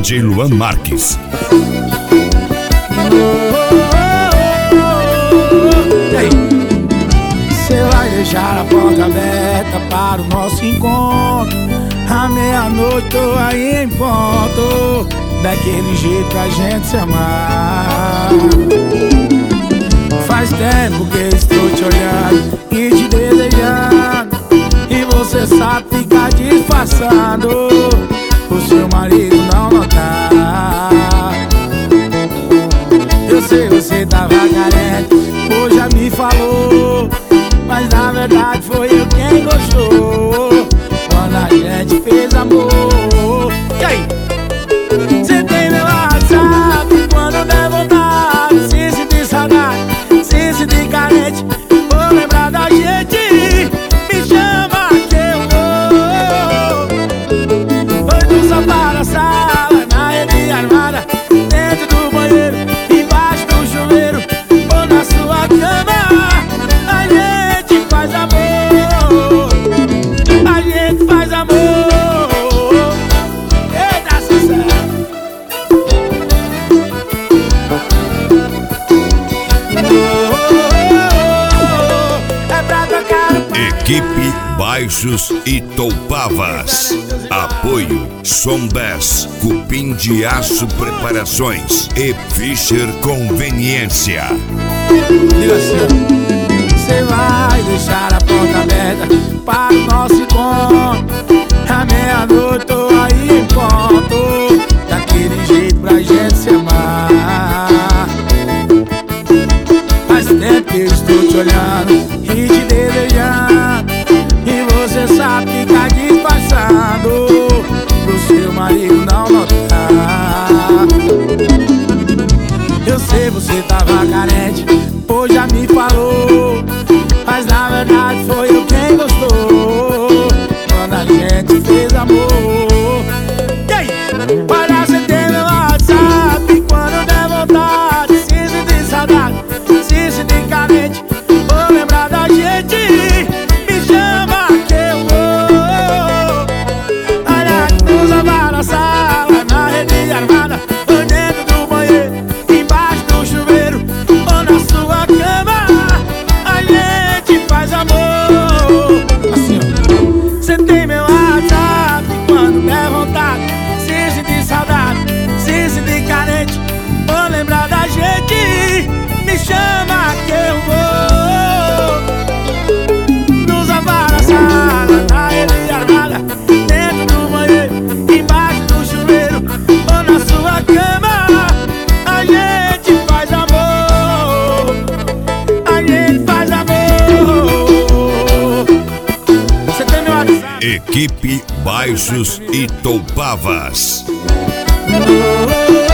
DJ Luan Marques. Você vai deixar a porta aberta para o nosso encontro. À meia-noite tô aí em ponto, daquele jeito pra gente se amar. Faz tempo que estou te olhando e te desejando, e você sabe ficar disfarçando, o seu marido não notar. Eu sei, você tava carente, hoje já me falou, mas na verdade foi eu quem gostou quando a gente fez amor. E aí? Você tem meu WhatsApp, quando der vontade, se sentir saudade, se sentir carente, vou lembrar da gente, me chama que eu vou. Foi do sofá na sala, na rede armada, dentro do banheiro, embaixo do chuveiro, ou na sua cama, a gente faz amor, a gente faz amor. Eita, sucesso! É pra tocar o Equipe Baixos e Toupavas. Apoio Som 10, Cupim de Aço Preparações e Fischer Conveniência. Diga assim, você vai deixar a porta aberta para o nosso encontro. À meia-noite tô aí em ponto, daquele jeito pra gente se amar. Faz tempo que eu estou te olhando e te desejando, e você sabe ficar disfarçando, pro seu marido não notar. Eu sei, você tava carente, hoje já me falou, mas na verdade foi eu quem gostou quando a gente fez amor. E aí? Olha, você tem meu WhatsApp, quando der vontade, se sentir saudade, se sentir carente, vou lembrar da gente, me chama que eu vou. Olha, nos lavar na sala, na rede armada, ou dentro do banheiro, embaixo do chuveiro, ou na sua cama, a gente faz amor. Assim, ó. Você tem meu WhatsApp, quando der vontade, se sentir saudade, se sentir carente, vou lembrar da gente, me chama que eu vou. Nos lavar na sala, na rede armada, dentro do banheiro, embaixo do chuveiro, ou na sua cama, a gente faz amor, a gente faz amor. Você tem meu WhatsApp? Equipe Baixos e Toupavas. Oh, oh, oh.